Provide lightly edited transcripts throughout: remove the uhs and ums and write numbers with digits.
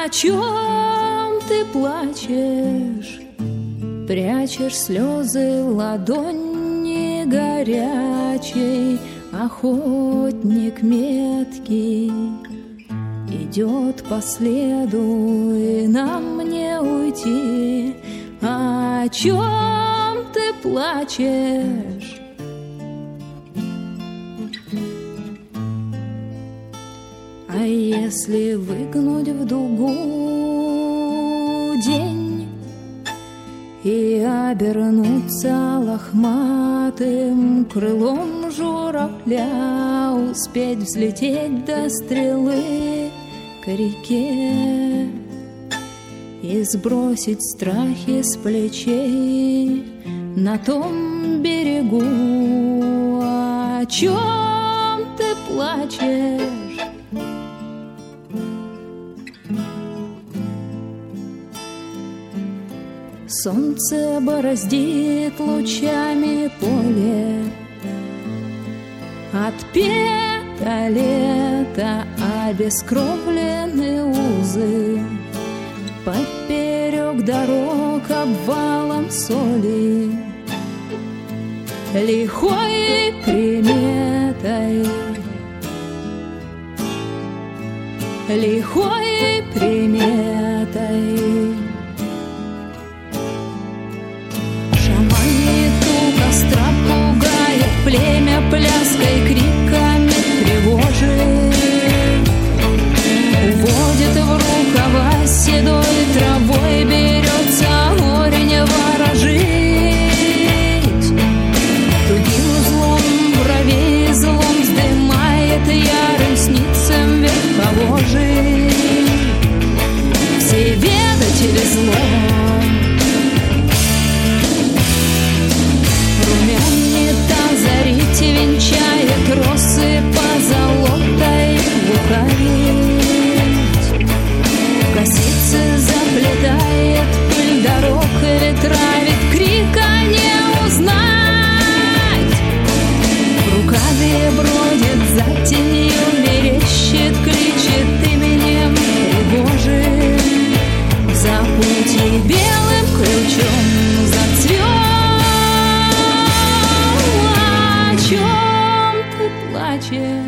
чем ты плачешь? Прячешь слезы в ладони горячей. Охотник меткий идет по следу, и нам не уйти. О чем ты плачешь? А если выгнуть в дугу день и обернуться лохматым крылом журавля, успеть взлететь до стрелы к реке и сбросить страхи с плечей на том берегу? О чем ты плачешь? Солнце бороздит лучами поле, отпето лето, обескровлены узы. Поперек дорог обвалом соли, лихой приметой, лихой приметой. Шаманит у костра, пугает племя пляской, криками тревожит. Уводит в рукава седой травой, берется горень ворожить. Тугим узлом бровей злом вздымает ярым сницем верховожий. Всеведатель злом румянит озарить, венчает росы позолотой лукавит. Косицы заплетает, пыль дорог ветравит, крика не узнать. В рукаве бродит за тенью, мерещит, кличет именем пригожим. За пути белым ключом зацвел. О чем ты плачешь?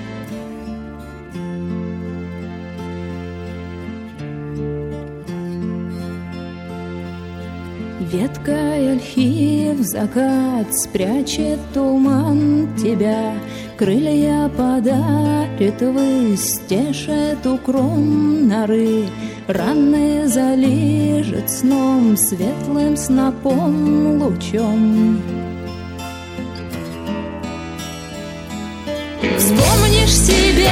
Ветка ольхи в закат спрячет туман тебя, крылья подарит ввысь, стешет укром норы, раны залижет сном, светлым снопом лучом. Вспомнишь себя,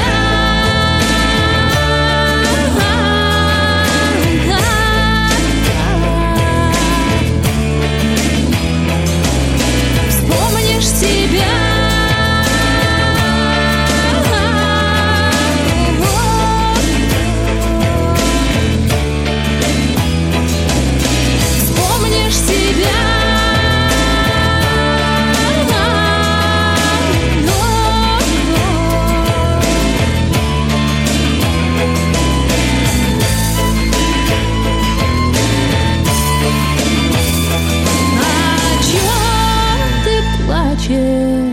плачешь.